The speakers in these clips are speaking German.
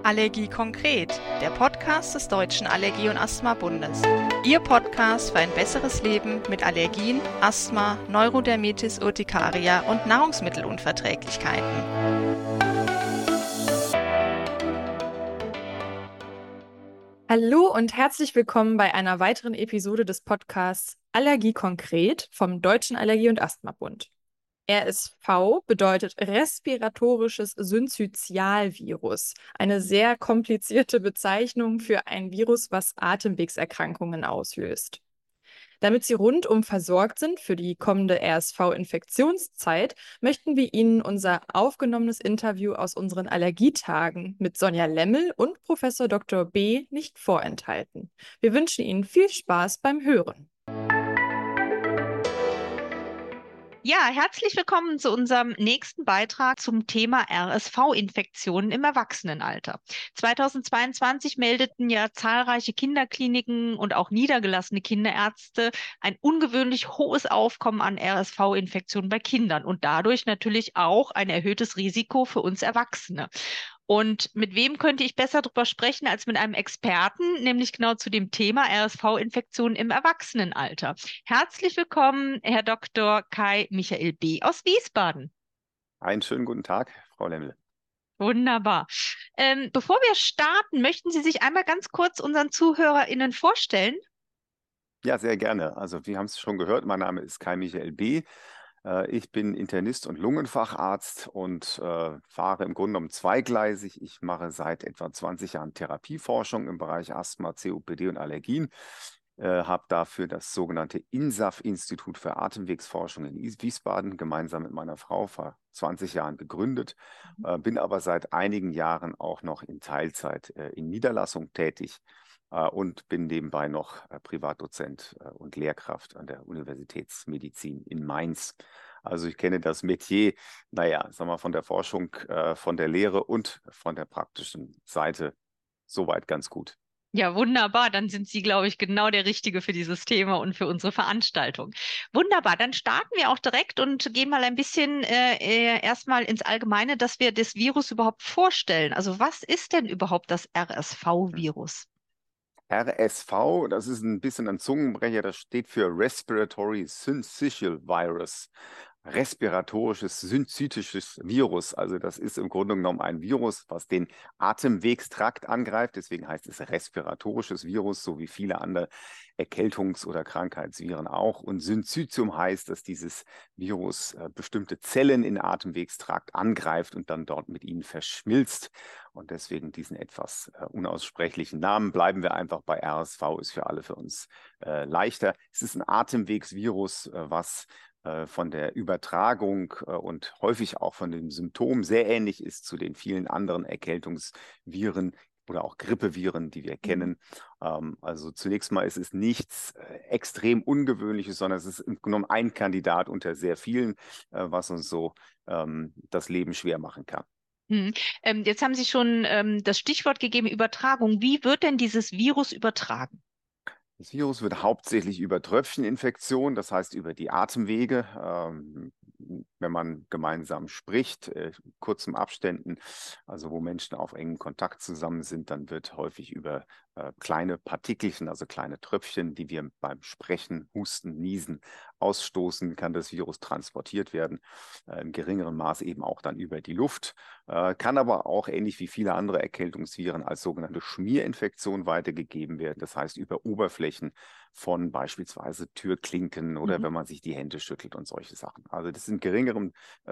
Allergie konkret, der Podcast des Deutschen Allergie- und Asthma-Bundes. Ihr Podcast für ein besseres Leben mit Allergien, Asthma, Neurodermitis urtikaria und Nahrungsmittelunverträglichkeiten. Hallo und herzlich willkommen bei einer weiteren Episode des Podcasts Allergie konkret vom Deutschen Allergie- und Asthma-Bund. RSV bedeutet respiratorisches Synzytialvirus, eine sehr komplizierte Bezeichnung für ein Virus, was Atemwegserkrankungen auslöst. Damit Sie rundum versorgt sind für die kommende RSV-Infektionszeit, möchten wir Ihnen unser aufgenommenes Interview aus unseren Allergietagen mit Sonja Lemmel und Professor Dr. B. nicht vorenthalten. Wir wünschen Ihnen viel Spaß beim Hören. Ja, herzlich willkommen zu unserem nächsten Beitrag zum Thema RSV-Infektionen im Erwachsenenalter. 2022 meldeten ja zahlreiche Kinderkliniken und auch niedergelassene Kinderärzte ein ungewöhnlich hohes Aufkommen an RSV-Infektionen bei Kindern und dadurch natürlich auch ein erhöhtes Risiko für uns Erwachsene. Und mit wem könnte ich besser darüber sprechen als mit einem Experten, nämlich genau zu dem Thema RSV-Infektionen im Erwachsenenalter. Herzlich willkommen, Herr Dr. Kai Michael B. aus Wiesbaden. Einen schönen guten Tag, Frau Lemmel. Wunderbar. Bevor wir starten, möchten Sie sich einmal ganz kurz unseren ZuhörerInnen vorstellen? Ja, sehr gerne. Also, wir haben es schon gehört, mein Name ist Kai Michael B. Ich bin Internist und Lungenfacharzt und fahre im Grunde genommen zweigleisig. Ich mache seit etwa 20 Jahren Therapieforschung im Bereich Asthma, COPD und Allergien. Habe dafür das sogenannte INSAF-Institut für Atemwegsforschung in Wiesbaden gemeinsam mit meiner Frau vor 20 Jahren gegründet, bin aber seit einigen Jahren auch noch in Teilzeit in Niederlassung tätig und bin nebenbei noch Privatdozent und Lehrkraft an der Universitätsmedizin in Mainz. Also ich kenne das Metier, naja, sagen wir von der Forschung, von der Lehre und von der praktischen Seite soweit ganz gut. Ja, wunderbar. Dann sind Sie, glaube ich, genau der Richtige für dieses Thema und für unsere Veranstaltung. Wunderbar. Dann starten wir auch direkt und gehen mal ein bisschen erstmal ins Allgemeine, dass wir das Virus überhaupt vorstellen. Also was ist denn überhaupt das RSV-Virus? RSV, das ist ein bisschen ein Zungenbrecher, das steht für Respiratory Syncytial Virus. Respiratorisches, synzytisches Virus. Also das ist im Grunde genommen ein Virus, was den Atemwegstrakt angreift. Deswegen heißt es respiratorisches Virus, so wie viele andere Erkältungs- oder Krankheitsviren auch. Und Syncytium heißt, dass dieses Virus bestimmte Zellen im Atemwegstrakt angreift und dann dort mit ihnen verschmilzt. Und deswegen diesen etwas unaussprechlichen Namen bleiben wir einfach bei RSV, ist für alle für uns leichter. Es ist ein Atemwegsvirus, was von der Übertragung und häufig auch von den Symptomen sehr ähnlich ist zu den vielen anderen Erkältungsviren oder auch Grippeviren, die wir kennen. Also zunächst mal ist es nichts extrem Ungewöhnliches, sondern es ist im Grunde genommen ein Kandidat unter sehr vielen, was uns so das Leben schwer machen kann. Jetzt haben Sie schon das Stichwort gegeben, Übertragung. Wie wird denn dieses Virus übertragen? Das Virus wird hauptsächlich über Tröpfcheninfektion, das heißt über die Atemwege, wenn man gemeinsam spricht, kurzen Abständen, also wo Menschen auf engen Kontakt zusammen sind, dann wird häufig über kleine Partikelchen, also kleine Tröpfchen, die wir beim Sprechen, Husten, Niesen ausstoßen, kann das Virus transportiert werden, in geringerem Maß eben auch dann über die Luft, kann aber auch ähnlich wie viele andere Erkältungsviren als sogenannte Schmierinfektion weitergegeben werden, das heißt über Oberflächen von beispielsweise Türklinken oder wenn man sich die Hände schüttelt und solche Sachen. Also das ist in geringerem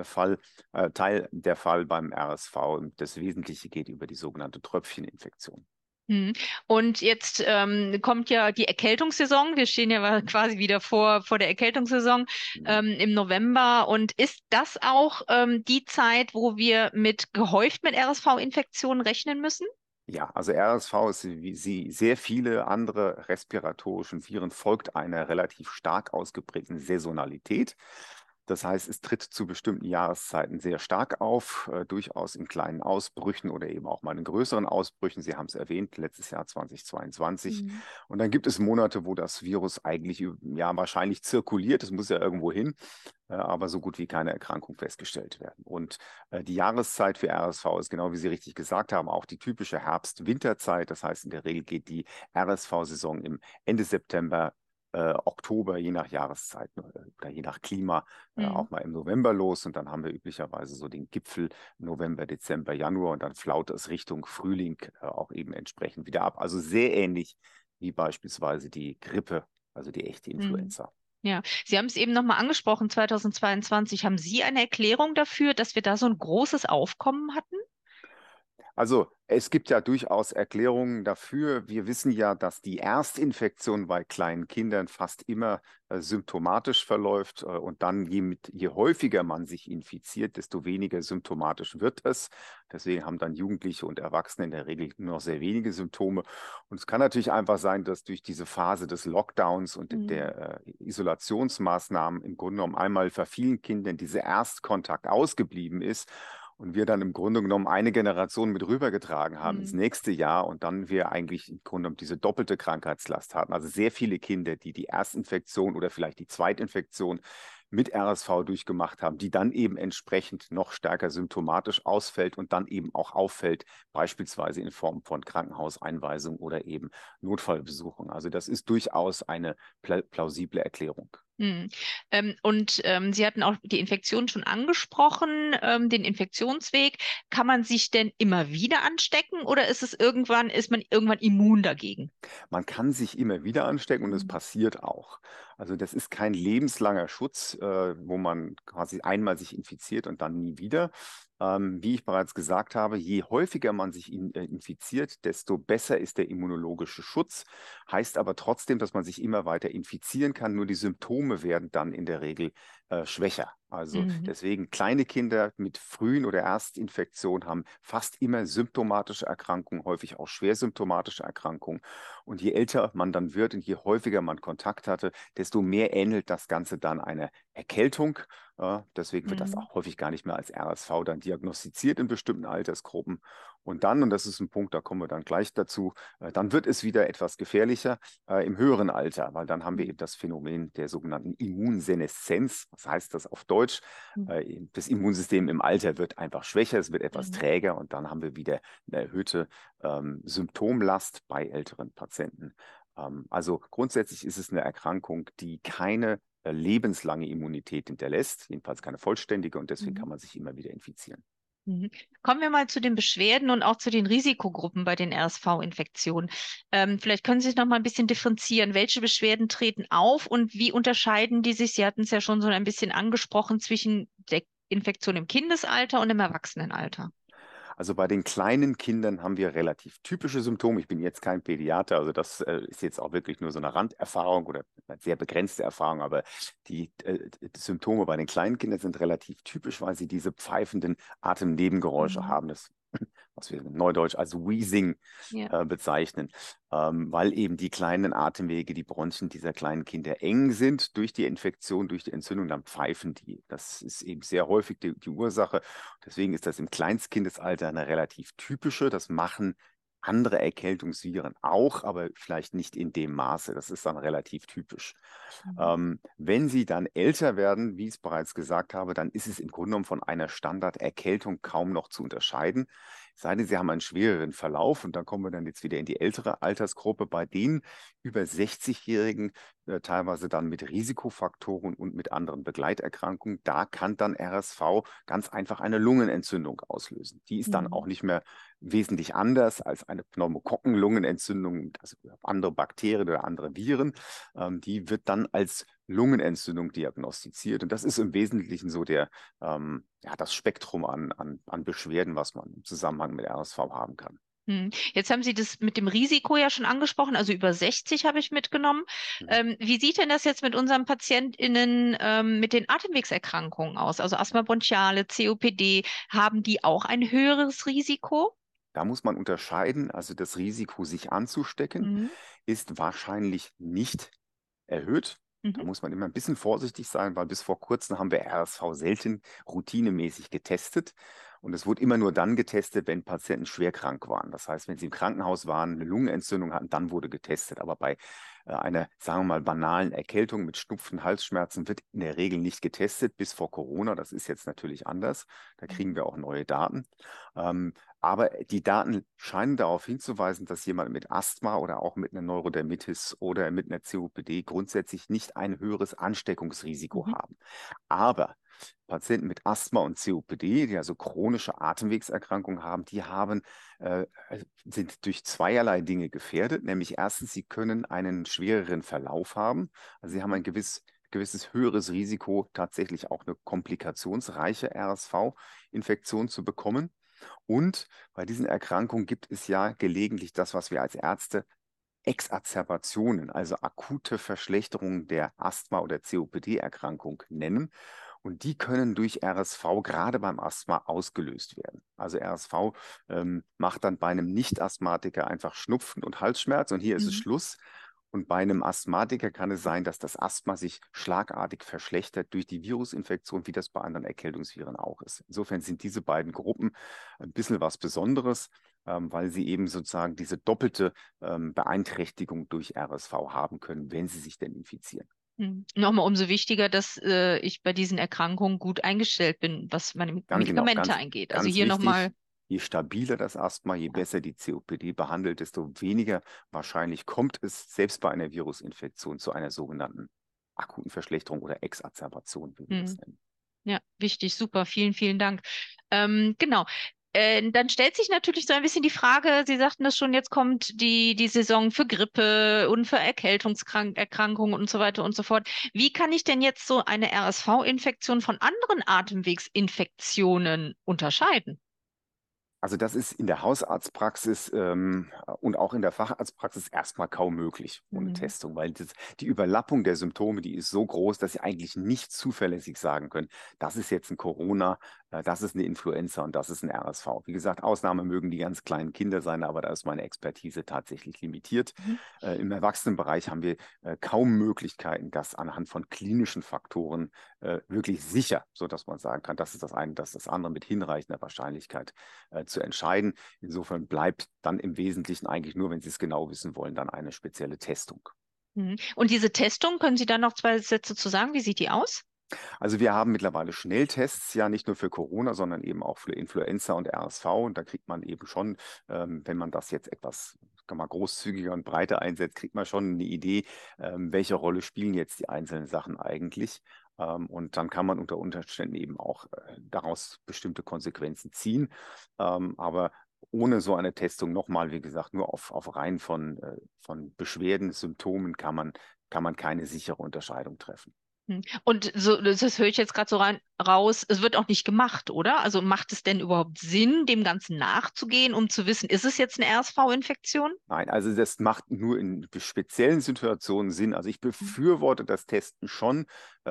Teil der Fall beim RSV. Das Wesentliche geht über die sogenannte Tröpfcheninfektion. Und jetzt kommt ja die Erkältungssaison. Wir stehen ja quasi wieder vor der Erkältungssaison im November. Und ist das auch die Zeit, wo wir gehäuft mit RSV-Infektionen rechnen müssen? Ja, also RSV ist wie sehr viele andere respiratorischen Viren folgt einer relativ stark ausgeprägten Saisonalität. Das heißt, es tritt zu bestimmten Jahreszeiten sehr stark auf, durchaus in kleinen Ausbrüchen oder eben auch mal in größeren Ausbrüchen. Sie haben es erwähnt, letztes Jahr 2022. Mhm. Und dann gibt es Monate, wo das Virus eigentlich ja wahrscheinlich zirkuliert. Es muss ja irgendwo hin, aber so gut wie keine Erkrankung festgestellt werden. Und die Jahreszeit für RSV ist genau wie Sie richtig gesagt haben, auch die typische Herbst-Winterzeit. Das heißt, in der Regel geht die RSV-Saison im Ende September, Oktober, je nach Jahreszeit oder je nach Klima, auch mal im November los. Und dann haben wir üblicherweise so den Gipfel November, Dezember, Januar und dann flaut es Richtung Frühling auch eben entsprechend wieder ab. Also sehr ähnlich wie beispielsweise die Grippe, also die echte Influenza. Ja, Sie haben es eben nochmal angesprochen, 2022. Haben Sie eine Erklärung dafür, dass wir da so ein großes Aufkommen hatten? Also es gibt ja durchaus Erklärungen dafür. Wir wissen ja, dass die Erstinfektion bei kleinen Kindern fast immer symptomatisch verläuft und dann je häufiger man sich infiziert, desto weniger symptomatisch wird es. Deswegen haben dann Jugendliche und Erwachsene in der Regel nur noch sehr wenige Symptome. Und es kann natürlich einfach sein, dass durch diese Phase des Lockdowns und der Isolationsmaßnahmen im Grunde genommen einmal bei vielen Kindern dieser Erstkontakt ausgeblieben ist. Und wir dann im Grunde genommen eine Generation mit rübergetragen haben ins nächste Jahr und dann wir eigentlich im Grunde genommen diese doppelte Krankheitslast hatten. Also sehr viele Kinder, die die Erstinfektion oder vielleicht die Zweitinfektion mit RSV durchgemacht haben, die dann eben entsprechend noch stärker symptomatisch ausfällt und dann eben auch auffällt, beispielsweise in Form von Krankenhauseinweisung oder eben Notfallbesuchen. Also das ist durchaus eine plausible Erklärung. Sie hatten auch die Infektion schon angesprochen, den Infektionsweg. Kann man sich denn immer wieder anstecken oder ist man irgendwann immun dagegen? Man kann sich immer wieder anstecken und es passiert auch. Also das ist kein lebenslanger Schutz, wo man quasi einmal sich infiziert und dann nie wieder. Wie ich bereits gesagt habe, je häufiger man sich infiziert, desto besser ist der immunologische Schutz. Heißt aber trotzdem, dass man sich immer weiter infizieren kann. Nur die Symptome werden dann in der Regel schwächer. Also deswegen kleine Kinder mit frühen oder Erstinfektionen haben fast immer symptomatische Erkrankungen, häufig auch schwer symptomatische Erkrankungen. Und je älter man dann wird und je häufiger man Kontakt hatte, desto mehr ähnelt das Ganze dann einer Erkältung. Deswegen wird das auch häufig gar nicht mehr als RSV dann diagnostiziert in bestimmten Altersgruppen. Und dann, und das ist ein Punkt, da kommen wir dann gleich dazu, dann wird es wieder etwas gefährlicher im höheren Alter, weil dann haben wir eben das Phänomen der sogenannten Immunseneszenz. Was heißt das auf Deutsch? Das Immunsystem im Alter wird einfach schwächer, es wird etwas träger und dann haben wir wieder eine erhöhte Symptomlast bei älteren Patienten. Also grundsätzlich ist es eine Erkrankung, die keine lebenslange Immunität hinterlässt, jedenfalls keine vollständige und deswegen kann man sich immer wieder infizieren. Kommen wir mal zu den Beschwerden und auch zu den Risikogruppen bei den RSV-Infektionen. Vielleicht können Sie sich noch mal ein bisschen differenzieren. Welche Beschwerden treten auf und wie unterscheiden die sich? Sie hatten es ja schon so ein bisschen angesprochen zwischen der Infektion im Kindesalter und im Erwachsenenalter. Also bei den kleinen Kindern haben wir relativ typische Symptome. Ich bin jetzt kein Pädiater, also das ist jetzt auch wirklich nur so eine Randerfahrung oder eine sehr begrenzte Erfahrung, aber die Symptome bei den kleinen Kindern sind relativ typisch, weil sie diese pfeifenden Atemnebengeräusche haben. Das, was wir in Neudeutsch als Wheezing bezeichnen, weil eben die kleinen Atemwege, die Bronchien dieser kleinen Kinder eng sind durch die Infektion, durch die Entzündung, dann pfeifen die. Das ist eben sehr häufig die Ursache. Deswegen ist das im Kleinstkindesalter eine relativ typische. Das machen andere Erkältungsviren auch, aber vielleicht nicht in dem Maße. Das ist dann relativ typisch. Wenn sie dann älter werden, wie ich es bereits gesagt habe, dann ist es im Grunde genommen von einer Standarderkältung kaum noch zu unterscheiden. Es sei denn, sie haben einen schwereren Verlauf und dann kommen wir dann jetzt wieder in die ältere Altersgruppe, bei denen über 60-Jährigen teilweise dann mit Risikofaktoren und mit anderen Begleiterkrankungen, da kann dann RSV ganz einfach eine Lungenentzündung auslösen. Die ist dann auch nicht mehr wesentlich anders als eine Pneumokokkenlungenentzündung, also andere Bakterien oder andere Viren. Die wird dann als Lungenentzündung diagnostiziert. Und das ist im Wesentlichen so das Spektrum an Beschwerden, was man im Zusammenhang mit RSV haben kann. Jetzt haben Sie das mit dem Risiko ja schon angesprochen, also über 60 habe ich mitgenommen. Wie sieht denn das jetzt mit unseren PatientInnen mit den Atemwegserkrankungen aus? Also Asthma bronchiale, COPD, haben die auch ein höheres Risiko? Da muss man unterscheiden, also das Risiko, sich anzustecken, ist wahrscheinlich nicht erhöht. Da Mhm. muss man immer ein bisschen vorsichtig sein, weil bis vor kurzem haben wir RSV selten routinemäßig getestet. Und es wurde immer nur dann getestet, wenn Patienten schwer krank waren. Das heißt, wenn sie im Krankenhaus waren, eine Lungenentzündung hatten, dann wurde getestet. Aber bei einer, sagen wir mal, banalen Erkältung mit Schnupfen, Halsschmerzen wird in der Regel nicht getestet, bis vor Corona. Das ist jetzt natürlich anders. Da kriegen wir auch neue Daten. Aber die Daten scheinen darauf hinzuweisen, dass jemand mit Asthma oder auch mit einer Neurodermitis oder mit einer COPD grundsätzlich nicht ein höheres Ansteckungsrisiko Mhm. haben. Aber Patienten mit Asthma und COPD, die also chronische Atemwegserkrankungen haben, sind durch zweierlei Dinge gefährdet. Nämlich erstens, sie können einen schwereren Verlauf haben. Also sie haben ein gewisses höheres Risiko, tatsächlich auch eine komplikationsreiche RSV-Infektion zu bekommen. Und bei diesen Erkrankungen gibt es ja gelegentlich das, was wir als Ärzte Exacerbationen, also akute Verschlechterungen der Asthma- oder COPD-Erkrankung nennen. Und die können durch RSV gerade beim Asthma ausgelöst werden. Also RSV macht dann bei einem Nicht-Asthmatiker einfach Schnupfen und Halsschmerz und hier ist es Mhm. Schluss. Und bei einem Asthmatiker kann es sein, dass das Asthma sich schlagartig verschlechtert durch die Virusinfektion, wie das bei anderen Erkältungsviren auch ist. Insofern sind diese beiden Gruppen ein bisschen was Besonderes, weil sie eben sozusagen diese doppelte Beeinträchtigung durch RSV haben können, wenn sie sich denn infizieren. Nochmal umso wichtiger, dass ich bei diesen Erkrankungen gut eingestellt bin, was meine Ganz genau, Medikamente angeht. Also ganz hier nochmal. wichtig, je stabiler das Asthma, je besser die COPD behandelt, desto weniger wahrscheinlich kommt es selbst bei einer Virusinfektion zu einer sogenannten akuten Verschlechterung oder Exacerbation, wie wir das nennen. Ja, wichtig, super, vielen, vielen Dank. Genau. Dann stellt sich natürlich so ein bisschen die Frage, Sie sagten das schon, jetzt kommt die Saison für Grippe und für Erkältungserkrankungen und so weiter und so fort. Wie kann ich denn jetzt so eine RSV-Infektion von anderen Atemwegsinfektionen unterscheiden? Also das ist in der Hausarztpraxis und auch in der Facharztpraxis erstmal kaum möglich ohne Mhm. Testung, weil die Überlappung der Symptome, die ist so groß, dass Sie eigentlich nicht zuverlässig sagen können, das ist jetzt ein Corona, das ist eine Influenza und das ist ein RSV. Wie gesagt, Ausnahme mögen die ganz kleinen Kinder sein, aber da ist meine Expertise tatsächlich limitiert. Mhm. Im Erwachsenenbereich haben wir kaum Möglichkeiten, das anhand von klinischen Faktoren wirklich sicher, sodass man sagen kann, das ist das eine, das ist das andere mit hinreichender Wahrscheinlichkeit zu entscheiden. Insofern bleibt dann im Wesentlichen eigentlich nur, wenn Sie es genau wissen wollen, dann eine spezielle Testung. Mhm. Und diese Testung, können Sie da noch zwei Sätze zu sagen? Wie sieht die aus? Also wir haben mittlerweile Schnelltests, ja nicht nur für Corona, sondern eben auch für Influenza und RSV. Und da kriegt man eben schon, wenn man das jetzt etwas kann man großzügiger und breiter einsetzt, kriegt man schon eine Idee, welche Rolle spielen jetzt die einzelnen Sachen eigentlich. Und dann kann man unter Umständen eben auch daraus bestimmte Konsequenzen ziehen. Aber ohne so eine Testung nochmal, wie gesagt, nur auf Reihen von Beschwerden, Symptomen kann man keine sichere Unterscheidung treffen. Und so, das höre ich jetzt gerade so raus, es wird auch nicht gemacht, oder? Also macht es denn überhaupt Sinn, dem Ganzen nachzugehen, um zu wissen, ist es jetzt eine RSV-Infektion? Nein, also das macht nur in speziellen Situationen Sinn. Also ich befürworte das Testen schon,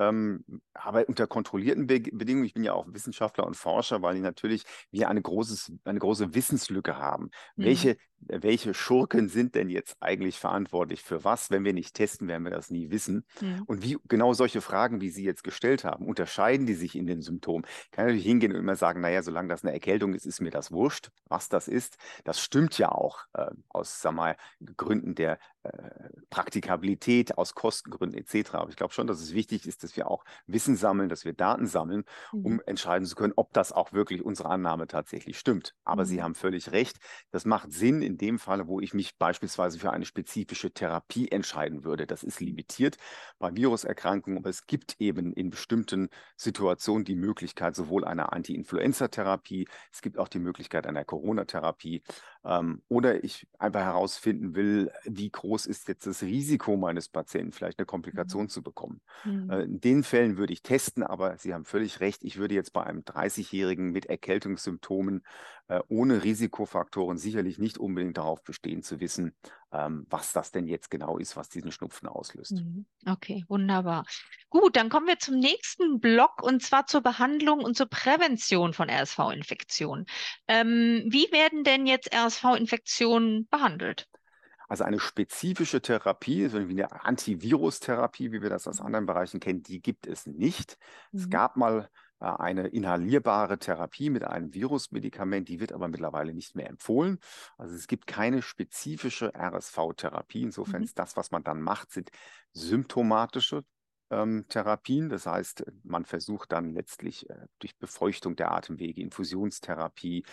aber unter kontrollierten Be Bedingungen. Ich bin ja auch Wissenschaftler und Forscher, weil natürlich wir eine große Wissenslücke haben. Mhm. Welche Schurken sind denn jetzt eigentlich verantwortlich für was? Wenn wir nicht testen, werden wir das nie wissen. Mhm. Und wie genau solche Fragen, wie Sie jetzt gestellt haben, unterscheiden die sich in den Symptomen? Ich kann natürlich hingehen und immer sagen, naja, solange das eine Erkältung ist, ist mir das wurscht, was das ist. Das stimmt ja auch aus, sag mal, Gründen der Praktikabilität, aus Kostengründen etc. Aber ich glaube schon, dass es wichtig ist, dass wir auch Wissen sammeln, dass wir Daten sammeln, Mhm. um entscheiden zu können, ob das auch wirklich unsere Annahme tatsächlich stimmt. Aber Sie Mhm. haben völlig recht. Das macht Sinn in dem Falle, wo ich mich beispielsweise für eine spezifische Therapie entscheiden würde. Das ist limitiert bei Viruserkrankungen, aber es gibt eben in bestimmten Situationen die Möglichkeit sowohl einer Anti-Influenza-Therapie, es gibt auch die Möglichkeit einer Corona-Therapie. Oder ich einfach herausfinden will, wie groß ist jetzt das Risiko meines Patienten, vielleicht eine Mhm. Komplikation zu bekommen. Mhm. In den Fällen würde ich testen, aber Sie haben völlig recht, ich würde jetzt bei einem 30-Jährigen mit Erkältungssymptomen ohne Risikofaktoren sicherlich nicht unbedingt darauf bestehen zu wissen, was das denn jetzt genau ist, was diesen Schnupfen auslöst. Mhm. Okay, wunderbar. Gut, dann kommen wir zum nächsten Block und zwar zur Behandlung und zur Prävention von RSV-Infektionen. Wie werden denn jetzt RSV-Infektionen behandelt? Also eine spezifische Therapie, so wie eine Antivirustherapie, wie wir das aus anderen Bereichen kennen, die gibt es nicht. Es gab mal eine inhalierbare Therapie mit einem Virusmedikament, die wird aber mittlerweile nicht mehr empfohlen. Also es gibt keine spezifische RSV-Therapie. Insofern ist das, was man dann macht, sind symptomatische Therapien. Das heißt, man versucht dann letztlich durch Befeuchtung der Atemwege, Infusionstherapie,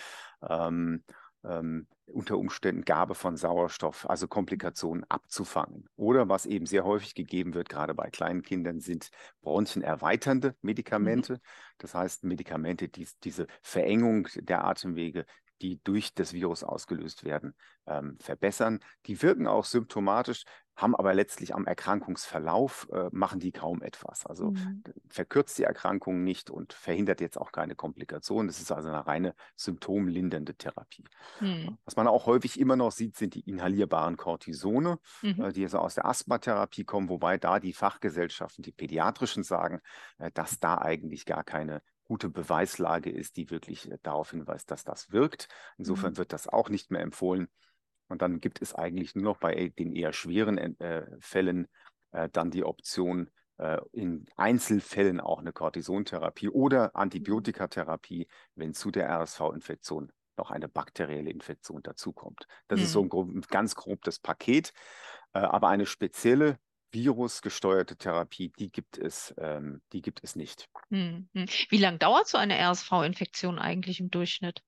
unter Umständen Gabe von Sauerstoff, also Komplikationen abzufangen. Oder was eben sehr häufig gegeben wird, gerade bei kleinen Kindern, sind bronchienerweiternde Medikamente. Das heißt, Medikamente, die diese Verengung der Atemwege, die durch das Virus ausgelöst werden, verbessern. Die wirken auch symptomatisch, haben aber letztlich am Erkrankungsverlauf, machen die kaum etwas. Also verkürzt die Erkrankung nicht und verhindert jetzt auch keine Komplikationen. Das ist also eine reine symptomlindernde Therapie. Was man auch häufig immer noch sieht, sind die inhalierbaren Cortisone, die also aus der Asthmatherapie kommen, wobei da die Fachgesellschaften, die pädiatrischen sagen, dass da eigentlich gar keine gute Beweislage ist, die wirklich darauf hinweist, dass das wirkt. Insofern wird das auch nicht mehr empfohlen. Und dann gibt es eigentlich nur noch bei den eher schweren Fällen dann die Option, in Einzelfällen auch eine Cortisontherapie oder Antibiotikatherapie, wenn zu der RSV-Infektion noch eine bakterielle Infektion dazukommt. Das ist so ein ganz grob das Paket, aber eine spezielle virusgesteuerte Therapie, die gibt es nicht. Wie lange dauert so eine RSV-Infektion eigentlich im Durchschnitt?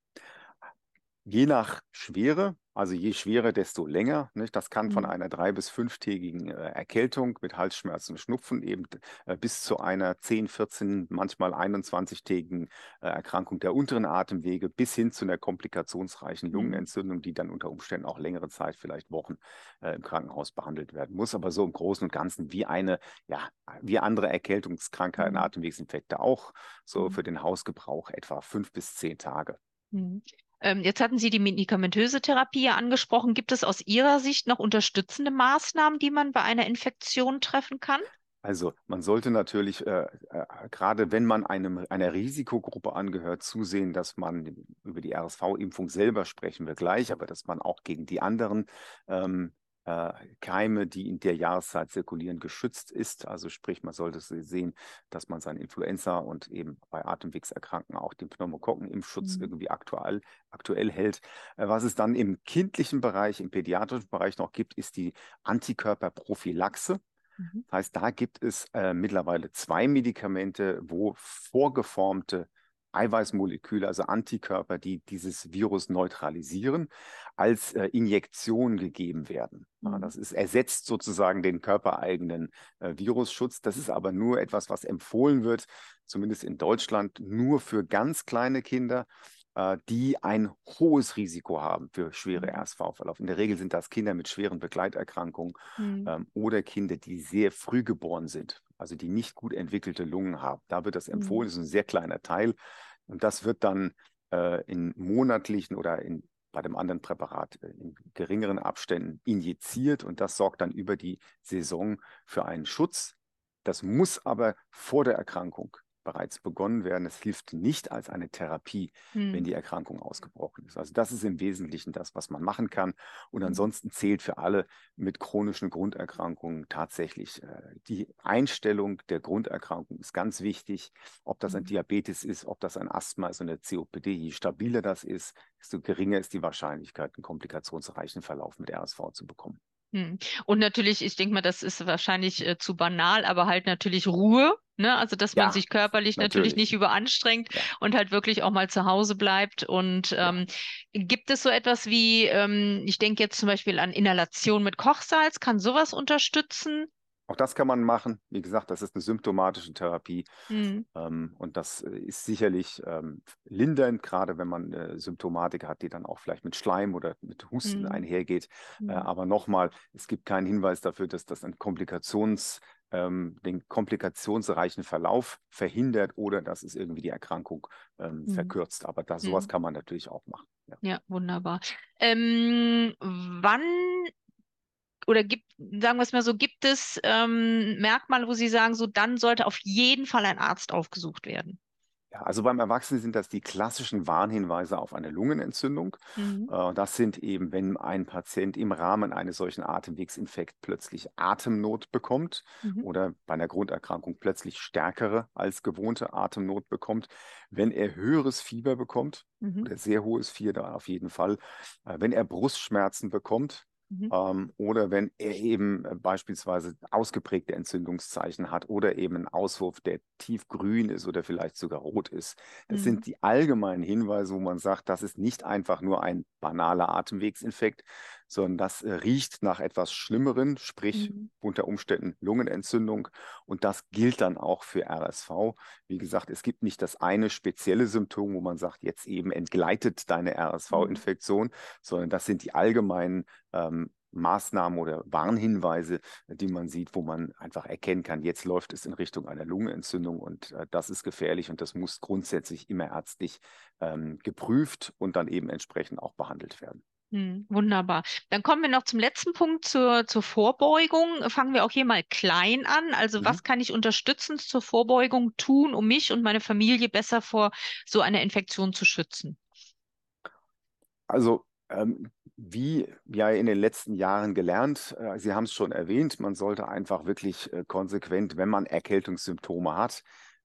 Je nach Schwere, also je schwerer, desto länger. Nicht? Das kann von einer 3- bis 5-tägigen Erkältung mit Halsschmerzen und Schnupfen eben bis zu einer 10, 14, manchmal 21-tägigen Erkrankung der unteren Atemwege bis hin zu einer komplikationsreichen Lungenentzündung, die dann unter Umständen auch längere Zeit, vielleicht Wochen im Krankenhaus behandelt werden muss. Aber so im Großen und Ganzen wie andere Erkältungskrankheiten, Atemwegsinfekte auch, so für den Hausgebrauch etwa 5 bis 10 Tage. Jetzt hatten Sie die medikamentöse Therapie ja angesprochen. Gibt es aus Ihrer Sicht noch unterstützende Maßnahmen, die man bei einer Infektion treffen kann? Also man sollte natürlich, gerade wenn man einer Risikogruppe angehört, zusehen, dass man über die RSV-Impfung selber sprechen wir gleich, aber dass man auch gegen die anderen Keime, die in der Jahreszeit zirkulieren, geschützt ist. Also sprich, man sollte sehen, dass man seine Influenza und eben bei Atemwegserkrankten auch den Pneumokokken-Impfschutz irgendwie aktuell hält. Was es dann im kindlichen Bereich, im pädiatrischen Bereich noch gibt, ist die Antikörperprophylaxe. Das heißt, da gibt es mittlerweile 2 Medikamente, wo vorgeformte Eiweißmoleküle, also Antikörper, die dieses Virus neutralisieren, als Injektion gegeben werden. Das ersetzt sozusagen den körpereigenen Virusschutz. Das ist aber nur etwas, was empfohlen wird, zumindest in Deutschland, nur für ganz kleine Kinder, die ein hohes Risiko haben für schwere RSV-Verlauf. In der Regel sind das Kinder mit schweren Begleiterkrankungen oder Kinder, die sehr früh geboren sind, also die nicht gut entwickelte Lungen haben. Da wird das empfohlen, das ist ein sehr kleiner Teil. Und das wird dann in monatlichen oder bei dem anderen Präparat in geringeren Abständen injiziert. Und das sorgt dann über die Saison für einen Schutz. Das muss aber vor der Erkrankung bereits begonnen werden. Es hilft nicht als eine Therapie, wenn die Erkrankung ausgebrochen ist. Also das ist im Wesentlichen das, was man machen kann. Und ansonsten zählt für alle mit chronischen Grunderkrankungen tatsächlich die Einstellung der Grunderkrankung ist ganz wichtig. Ob das ein Diabetes ist, ob das ein Asthma ist und eine COPD, je stabiler das ist, desto geringer ist die Wahrscheinlichkeit, einen komplikationsreichen Verlauf mit RSV zu bekommen. Und natürlich, ich denke mal, das ist wahrscheinlich zu banal, aber halt natürlich Ruhe, ne? Also, dass man sich körperlich natürlich nicht überanstrengt und halt wirklich auch mal zu Hause bleibt. Und gibt es so etwas wie, ich denke jetzt zum Beispiel an Inhalation mit Kochsalz, kann sowas unterstützen? Auch das kann man machen. Wie gesagt, das ist eine symptomatische Therapie. Und das ist sicherlich lindernd, gerade wenn man Symptomatik hat, die dann auch vielleicht mit Schleim oder mit Husten einhergeht. Aber nochmal, es gibt keinen Hinweis dafür, dass das den komplikationsreichen Verlauf verhindert oder dass es irgendwie die Erkrankung verkürzt. Aber sowas kann man natürlich auch machen. Ja, wunderbar. Wann oder sagen wir es mal so, gibt es Merkmale, wo Sie sagen, so dann sollte auf jeden Fall ein Arzt aufgesucht werden? Ja, also beim Erwachsenen sind das die klassischen Warnhinweise auf eine Lungenentzündung. Mhm. Das sind eben, wenn ein Patient im Rahmen eines solchen Atemwegsinfekts plötzlich Atemnot bekommt Mhm. oder bei einer Grunderkrankung plötzlich stärkere als gewohnte Atemnot bekommt, wenn er höheres Fieber bekommt Mhm. oder sehr hohes Fieber auf jeden Fall, wenn er Brustschmerzen bekommt, Mhm. oder wenn er eben beispielsweise ausgeprägte Entzündungszeichen hat oder eben einen Auswurf, der tiefgrün ist oder vielleicht sogar rot ist. Das Mhm. sind die allgemeinen Hinweise, wo man sagt, das ist nicht einfach nur ein banaler Atemwegsinfekt, sondern das riecht nach etwas Schlimmeren, sprich Mhm. unter Umständen Lungenentzündung. Und das gilt dann auch für RSV. Wie gesagt, es gibt nicht das eine spezielle Symptom, wo man sagt, jetzt eben entgleitet deine Mhm. RSV-Infektion, sondern das sind die allgemeinen Maßnahmen oder Warnhinweise, die man sieht, wo man einfach erkennen kann, jetzt läuft es in Richtung einer Lungenentzündung und das ist gefährlich und das muss grundsätzlich immer ärztlich geprüft und dann eben entsprechend auch behandelt werden. Wunderbar. Dann kommen wir noch zum letzten Punkt, zur Vorbeugung. Fangen wir auch hier mal klein an. Also Mhm. was kann ich unterstützend zur Vorbeugung tun, um mich und meine Familie besser vor so einer Infektion zu schützen? Also, wie ja in den letzten Jahren gelernt, Sie haben es schon erwähnt, man sollte einfach wirklich konsequent, wenn man Erkältungssymptome hat,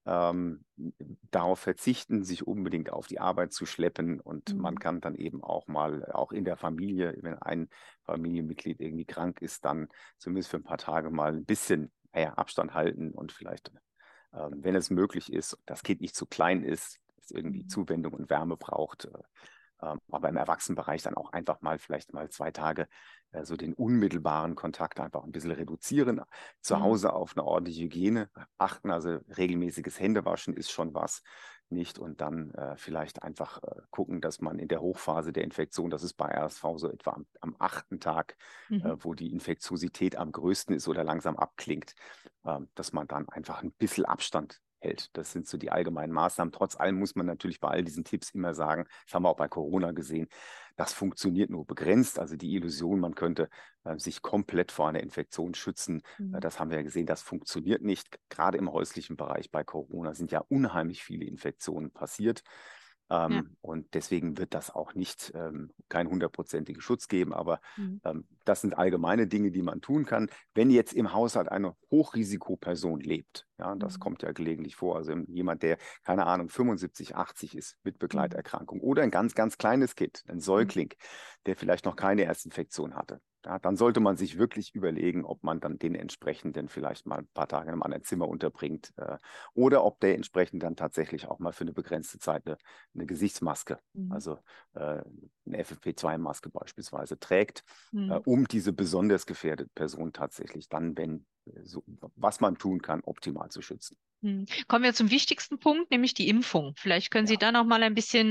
darauf verzichten, sich unbedingt auf die Arbeit zu schleppen. Und man Mhm. kann dann eben auch mal, auch in der Familie, wenn ein Familienmitglied irgendwie krank ist, dann zumindest für ein paar Tage mal ein bisschen Abstand halten und vielleicht, wenn es möglich ist, das Kind nicht zu klein ist, es irgendwie Mhm. Zuwendung und Wärme braucht, aber im Erwachsenenbereich dann auch einfach mal vielleicht mal 2 Tage so den unmittelbaren Kontakt einfach ein bisschen reduzieren. Zu Mhm. Hause auf eine ordentliche Hygiene achten, also regelmäßiges Händewaschen ist schon was, nicht? Und dann vielleicht einfach gucken, dass man in der Hochphase der Infektion, das ist bei RSV so etwa am 8. Tag, Mhm. wo die Infektiosität am größten ist oder langsam abklingt, dass man dann einfach ein bisschen Abstand hält. Das sind so die allgemeinen Maßnahmen. Trotz allem muss man natürlich bei all diesen Tipps immer sagen, das haben wir auch bei Corona gesehen, das funktioniert nur begrenzt. Also die Illusion, man könnte sich komplett vor einer Infektion schützen, Mhm. das haben wir ja gesehen, das funktioniert nicht. Gerade im häuslichen Bereich bei Corona sind ja unheimlich viele Infektionen passiert. Ja. Und deswegen wird das auch nicht keinen 100%igen Schutz geben, aber Mhm. das sind allgemeine Dinge, die man tun kann. Wenn jetzt im Haushalt eine Hochrisikoperson lebt, ja, das Mhm. kommt ja gelegentlich vor, also jemand, der, keine Ahnung, 75, 80 ist mit Mhm. Begleiterkrankung oder ein ganz, ganz kleines Kind, ein Mhm. Säugling, der vielleicht noch keine Erstinfektion hatte. Ja, dann sollte man sich wirklich überlegen, ob man dann den entsprechenden vielleicht mal ein paar Tage in einem anderen Zimmer unterbringt oder ob der entsprechend dann tatsächlich auch mal für eine begrenzte Zeit eine Gesichtsmaske, Mhm. also eine FFP2-Maske beispielsweise trägt, Mhm. um diese besonders gefährdete Person tatsächlich dann, wenn so, was man tun kann, optimal zu schützen. Kommen wir zum wichtigsten Punkt, nämlich die Impfung. Vielleicht können Sie Ja, da noch mal ein bisschen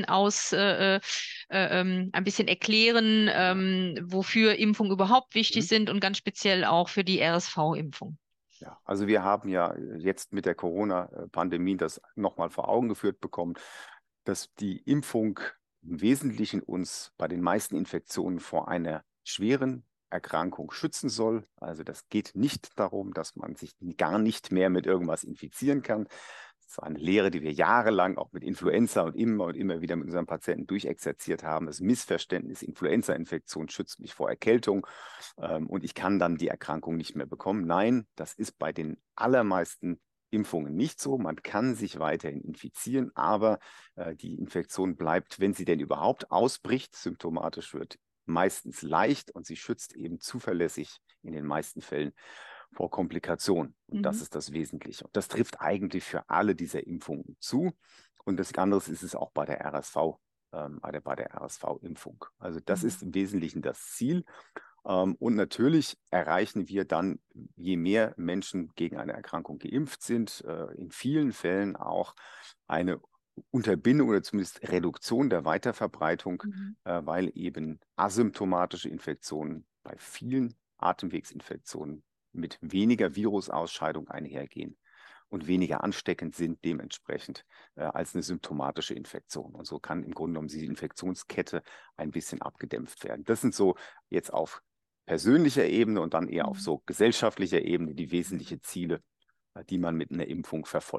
ein bisschen erklären, ja, wofür Impfungen überhaupt mhm. wichtig sind und ganz speziell auch für die RSV-Impfung. Ja. Also wir haben ja jetzt mit der Corona-Pandemie das nochmal vor Augen geführt bekommen, dass die Impfung im Wesentlichen uns bei den meisten Infektionen vor einer schweren Erkrankung schützen soll. Also das geht nicht darum, dass man sich gar nicht mehr mit irgendwas infizieren kann. Das ist eine Lehre, die wir jahrelang auch mit Influenza und immer wieder mit unseren Patienten durchexerziert haben. Das Missverständnis, Influenza-Infektion schützt mich vor Erkältung und ich kann dann die Erkrankung nicht mehr bekommen. Nein, das ist bei den allermeisten Impfungen nicht so. Man kann sich weiterhin infizieren, aber die Infektion bleibt, wenn sie denn überhaupt ausbricht, symptomatisch wird, meistens leicht und sie schützt eben zuverlässig in den meisten Fällen vor Komplikationen. Und das Mhm. ist das Wesentliche. Und das trifft eigentlich für alle dieser Impfungen zu. Und das andere ist es auch bei der RSV, bei der RSV-Impfung. Also das Mhm. ist im Wesentlichen das Ziel. Und natürlich erreichen wir dann, je mehr Menschen gegen eine Erkrankung geimpft sind, in vielen Fällen auch eine Unterbindung oder zumindest Reduktion der Weiterverbreitung, Mhm. weil eben asymptomatische Infektionen bei vielen Atemwegsinfektionen mit weniger Virusausscheidung einhergehen und weniger ansteckend sind dementsprechend als eine symptomatische Infektion. Und so kann im Grunde genommen die Infektionskette ein bisschen abgedämpft werden. Das sind so jetzt auf persönlicher Ebene und dann eher auf Mhm. so gesellschaftlicher Ebene die wesentlichen Ziele, die man mit einer Impfung verfolgt.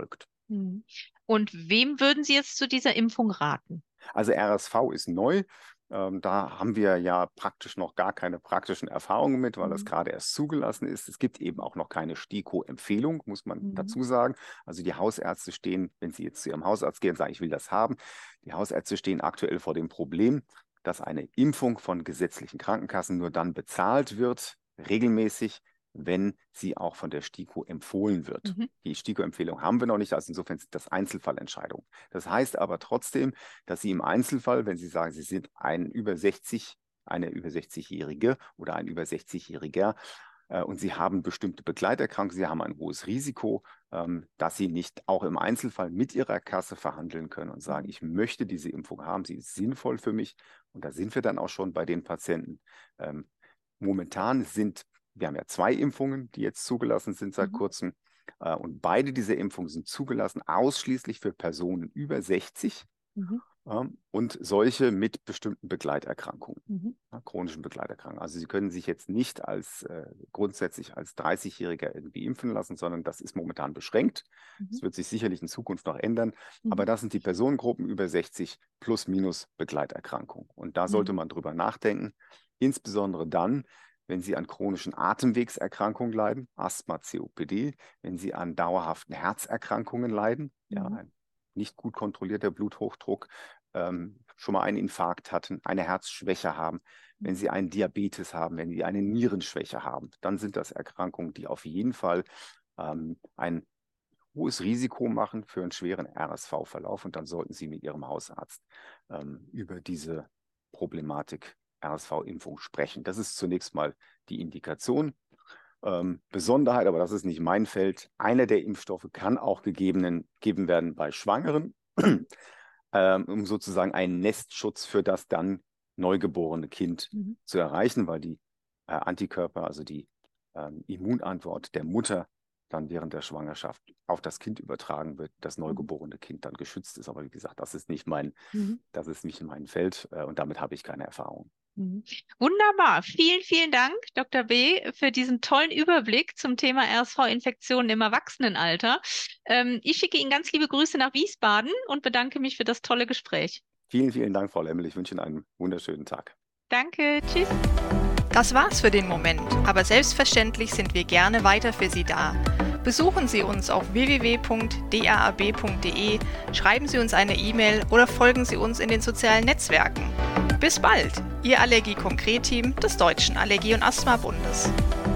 Und wem würden Sie jetzt zu dieser Impfung raten? Also RSV ist neu. Da haben wir ja praktisch noch gar keine praktischen Erfahrungen mit, weil das gerade erst zugelassen ist. Es gibt eben auch noch keine STIKO-Empfehlung, muss man dazu sagen. Also die Hausärzte stehen, wenn Sie jetzt zu Ihrem Hausarzt gehen und sagen, ich will das haben, die Hausärzte stehen aktuell vor dem Problem, dass eine Impfung von gesetzlichen Krankenkassen nur dann bezahlt wird, regelmäßig, wenn sie auch von der STIKO empfohlen wird. Die STIKO-Empfehlung haben wir noch nicht, also insofern sind das Einzelfallentscheidungen. Das heißt aber trotzdem, dass Sie im Einzelfall, wenn Sie sagen, Sie sind eine über 60-Jährige oder ein über 60-Jähriger und Sie haben bestimmte Begleiterkrankungen, Sie haben ein hohes Risiko, dass Sie nicht auch im Einzelfall mit Ihrer Kasse verhandeln können und sagen, ich möchte diese Impfung haben, sie ist sinnvoll für mich. Und da sind wir dann auch schon bei den Patienten. Momentan wir haben ja 2 Impfungen, die jetzt zugelassen sind seit kurzem. Und beide dieser Impfungen sind zugelassen ausschließlich für Personen über 60 und solche mit bestimmten Begleiterkrankungen, chronischen Begleiterkrankungen. Also Sie können sich jetzt nicht grundsätzlich als 30-Jähriger irgendwie impfen lassen, sondern das ist momentan beschränkt. Das wird sich sicherlich in Zukunft noch ändern. Aber das sind die Personengruppen über 60 plus minus Begleiterkrankungen. Und da sollte man drüber nachdenken, insbesondere dann, wenn Sie an chronischen Atemwegserkrankungen leiden, Asthma, COPD, wenn Sie an dauerhaften Herzerkrankungen leiden, ein nicht gut kontrollierter Bluthochdruck, schon mal einen Infarkt hatten, eine Herzschwäche haben, wenn Sie einen Diabetes haben, wenn Sie eine Nierenschwäche haben, dann sind das Erkrankungen, die auf jeden Fall ein hohes Risiko machen für einen schweren RSV-Verlauf. Und dann sollten Sie mit Ihrem Hausarzt über diese Problematik RSV-Impfung sprechen. Das ist zunächst mal die Indikation. Besonderheit, aber das ist nicht mein Feld, einer der Impfstoffe kann auch gegeben werden bei Schwangeren, um sozusagen einen Nestschutz für das dann neugeborene Kind zu erreichen, weil die Antikörper, also die Immunantwort der Mutter dann während der Schwangerschaft auf das Kind übertragen wird, das neugeborene Kind dann geschützt ist. Aber wie gesagt, das ist nicht mein Feld und damit habe ich keine Erfahrung. Wunderbar. Vielen, vielen Dank, Dr. B., für diesen tollen Überblick zum Thema RSV-Infektionen im Erwachsenenalter. Ich schicke Ihnen ganz liebe Grüße nach Wiesbaden und bedanke mich für das tolle Gespräch. Vielen, vielen Dank, Frau Lemmel. Ich wünsche Ihnen einen wunderschönen Tag. Danke. Tschüss. Das war's für den Moment, aber selbstverständlich sind wir gerne weiter für Sie da. Besuchen Sie uns auf www.daab.de, schreiben Sie uns eine E-Mail oder folgen Sie uns in den sozialen Netzwerken. Bis bald, Ihr Allergie-Konkret-Team des Deutschen Allergie- und Asthma-Bundes.